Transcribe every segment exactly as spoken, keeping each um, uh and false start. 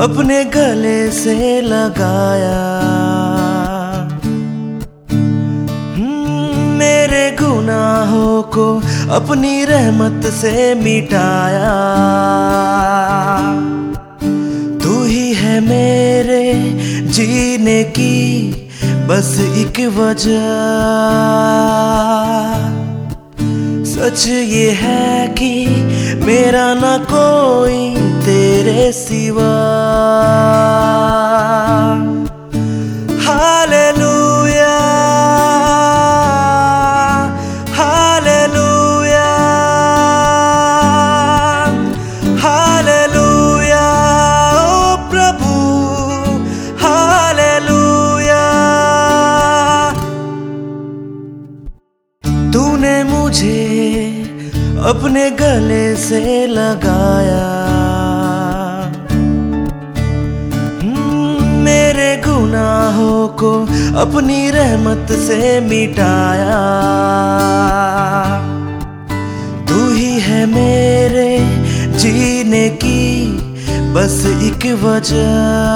अपने गले से लगाया, मेरे गुनाहों को अपनी रहमत से मिटाया। तू ही है मेरे जीने की बस एक वजह। सच ये है कि मेरा ना कोई तेरे सिवा। हालेलुया, हालेलुया, हालेलुया, ओ प्रभु हालेलुया। तूने मुझे अपने गले से लगाया, मेरे गुनाहों को अपनी रहमत से मिटाया। तू ही है मेरे जीने की बस एक वजह।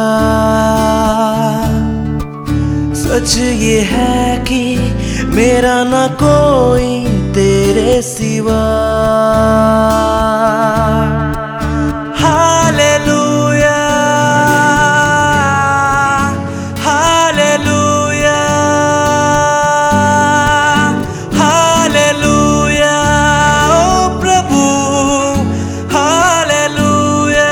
सच ये है कि मेरा ना कोई तेरे सिवा। हालेलुया, हालेलुया, हालेलुया, ओ प्रभु हालेलुया।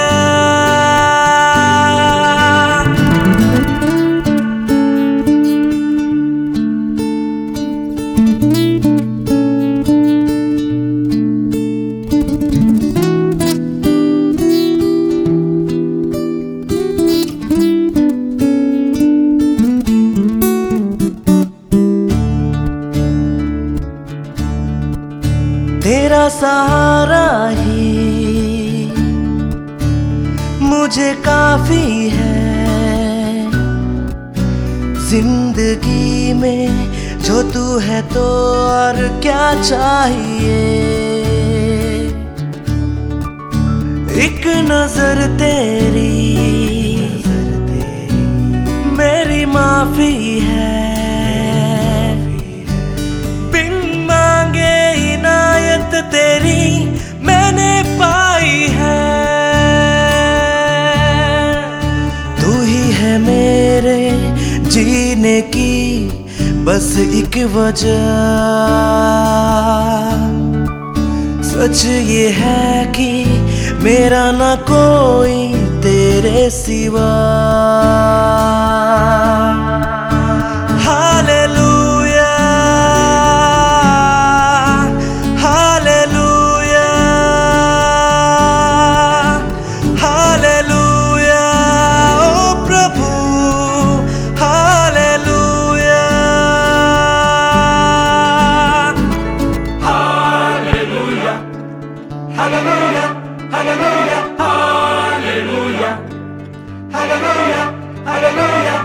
तेरा सहारा ही मुझे काफी है जिंदगी में। जो तू है तो और क्या चाहिए। एक नजर तेरी मेरी माफी है। तेरी मैंने पाई है। तू ही है मेरे जीने की बस एक वजह। सच ये है कि मेरा ना कोई तेरे सिवा। Hallelujah, Hallelujah, hallelujah, hallelujah, hallelujah, hallelujah.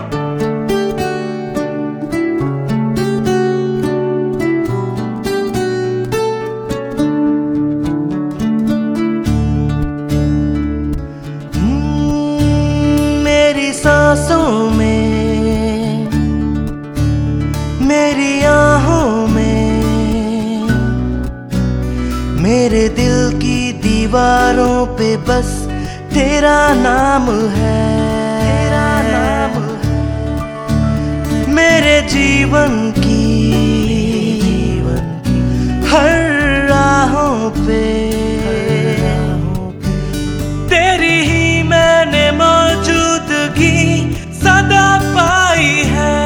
मेरी सांसों में, मेरी आहों में, मेरे दिल की दीवारों पे बस तेरा नाम है। तेरा नाम है मेरे जीवन की हर राहों पे। तेरी ही मैंने मौजूदगी सदा पाई है।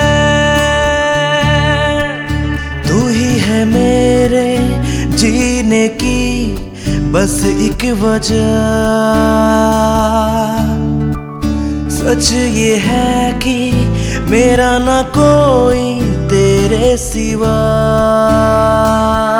तू ही है मेरे जीने की बस एक वजह। सच ये है कि मेरा ना कोई तेरे सिवा।